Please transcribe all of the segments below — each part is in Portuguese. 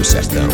sertão.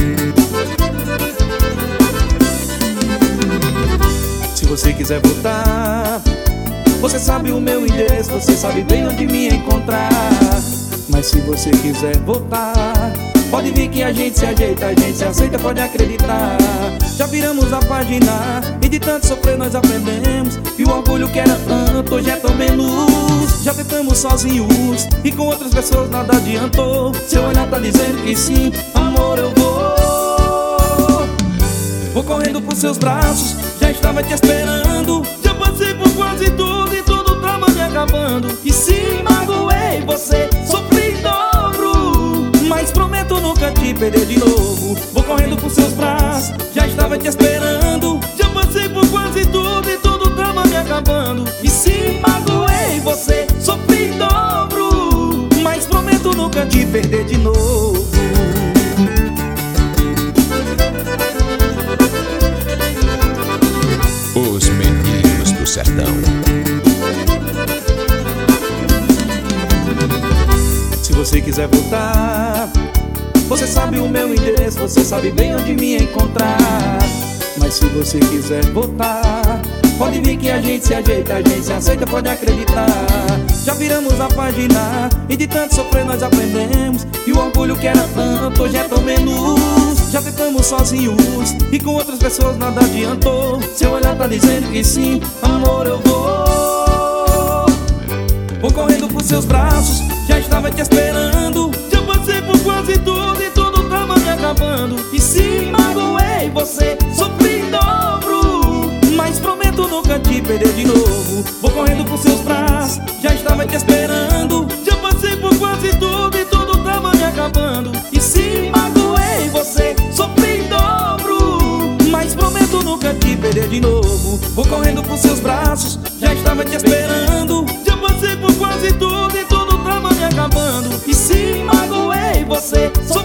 Se você quiser voltar, você sabe o meu endereço, você sabe bem onde me encontrar. Mas se você quiser voltar, pode vir que a gente se ajeita, a gente se aceita, pode acreditar. Já viramos a página e de tanto sofrer nós aprendemos. E o orgulho que era tanto, hoje é tão menos. Já tentamos sozinhos e com outras pessoas nada adiantou. Seu olhar tá dizendo que sim, amor, eu vou. Vou correndo pros seus braços, já estava te esperando. Já passei por quase tudo e tudo tava me acabando. E se magoei você, sofri em dobro, mas prometo nunca te perder de novo. Vou correndo pros seus braços, já estava te esperando. Já passei por quase tudo e tudo tava me acabando. E se magoei você, sofri em dobro, mas prometo nunca te perder de novo. Os meninos do sertão. Se você quiser voltar, você sabe o meu endereço, você sabe bem onde me encontrar. Mas se você quiser voltar, pode vir que a gente se ajeita, a gente se aceita, pode acreditar. Já viramos a página e de tanto sofrer nós aprendemos. E o orgulho que era tanto, hoje é tão menos. Já tentamos sozinhos e com outras pessoas nada adiantou. Seu olhar tá dizendo que sim, amor, eu vou. Vou correndo pros seus braços, já estava te esperando. Já passei por quase tudo e tudo tava me acabando. E se magoei você, sofri em dobro, mas prometo nunca te perder de novo. Vou correndo pros seus braços, já estava te esperando. Já passei por quase tudo e tudo tava me acabando. E se magoei você, sofri em dobro, mas prometo nunca te perder de novo. Vou correndo pros seus braços, já estava te esperando. Já passei por quase tudo e tudo tava me acabando. E se magoei você, sofri